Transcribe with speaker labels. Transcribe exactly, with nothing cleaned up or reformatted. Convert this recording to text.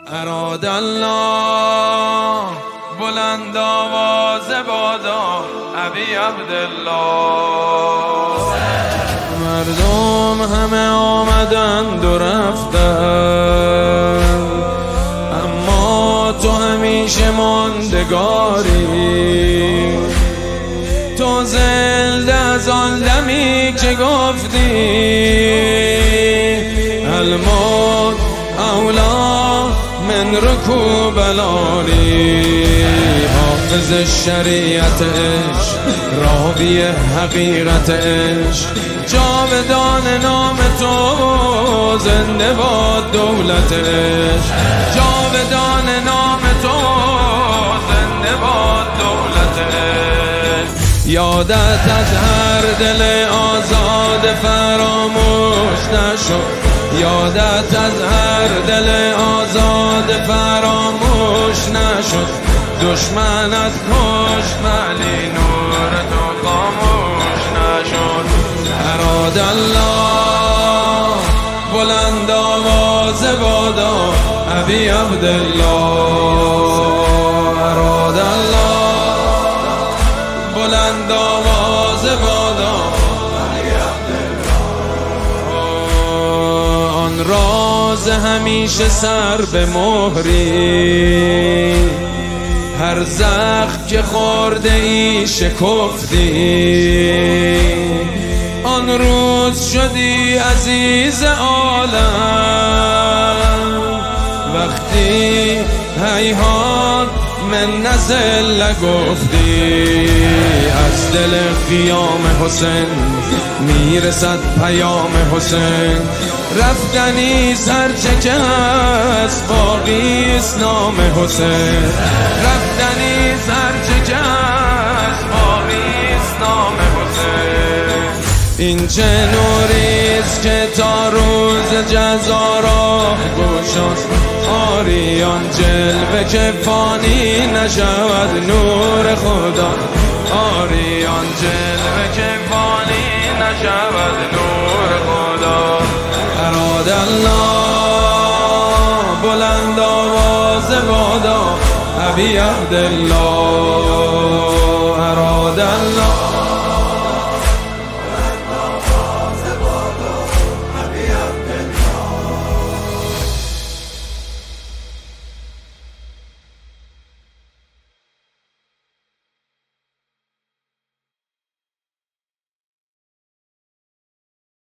Speaker 1: اراد الله بلند آواز بادا ابی عبدالله. مردم همه آمدند و رفتند، اما تو همیشه ماندگاری. تو زنده از آن دمی که گفتی الموت اولا من رکوب العالی. حافظ شریعت عشق، راوی حقیقت عشق، جاودان نام تو، زنده باد دولت عشق. جاودان نام تو، زنده باد دولت عشق. یادت از هر دل آزاد فراموش نشد، یادت از هر دل آزاد فراموش نشد. دشمنت کشت ولی نور تو خاموش نشد. اراد الله بلند آواز بادا ابی عبدالله. اراد الله بلند آواز بادا ابی عبدالله. آن راز همیشه سر به مهری، هر زخم که خورده ای شکفتی. آن روز شدی عزیز عالم، وقتی هیهات من نزل گفتی. از دل خیام حسین میرسد پیام حسین، رفتنی سرچه که هست باقی است نام حسین. رفتنی سرچه که هست باقی است نام حسین. این چه نوریست که تا روز جزا را گشاست، آریان جلوه که فانی نشود نور خدا. آریان جلوه که فانی نشود نور خدا. اراد الله بلند آواز بادا ابی عبدالله.